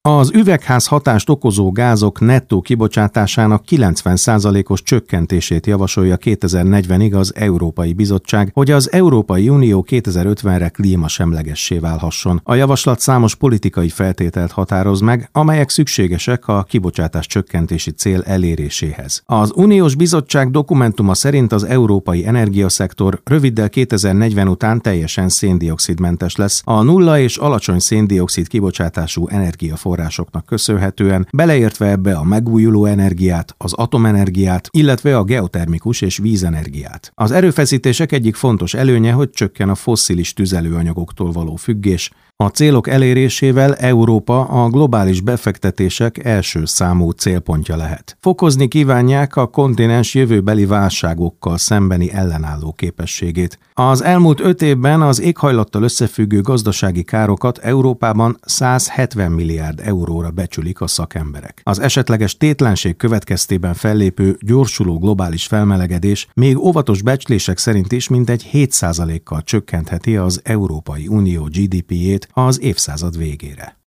Az üvegház hatást okozó gázok nettó kibocsátásának 90%-os csökkentését javasolja 2040-ig az Európai Bizottság, hogy az Európai Unió 2050-re klímasemlegessé válhasson. A javaslat számos politikai feltételt határoz meg, amelyek szükségesek a kibocsátás csökkentési cél eléréséhez. Az Uniós Bizottság dokumentuma szerint az európai energiaszektor röviddel 2040 után teljesen széndioxidmentes lesz, a nulla és alacsony széndioxid kibocsátású energiaforrásoknak köszönhetően, beleértve ebbe a megújuló energiát, az atomenergiát, illetve a geotermikus és vízenergiát. Az erőfeszítések egyik fontos előnye, hogy csökken a fosszilis tüzelőanyagoktól való függés. A célok elérésével Európa a globális befektetések első számú célpontja lehet. Fokozni kívánják a kontinens jövőbeli válságokkal szembeni ellenálló képességét. Az elmúlt 5 évben az éghajlattal összefüggő gazdasági károkat Európában 170 milliárd euróra becsülik a szakemberek. Az esetleges tétlenség következtében fellépő gyorsuló globális felmelegedés még óvatos becslések szerint is mintegy 7%-kal csökkentheti az Európai Unió GDP-jét az évszázad végére.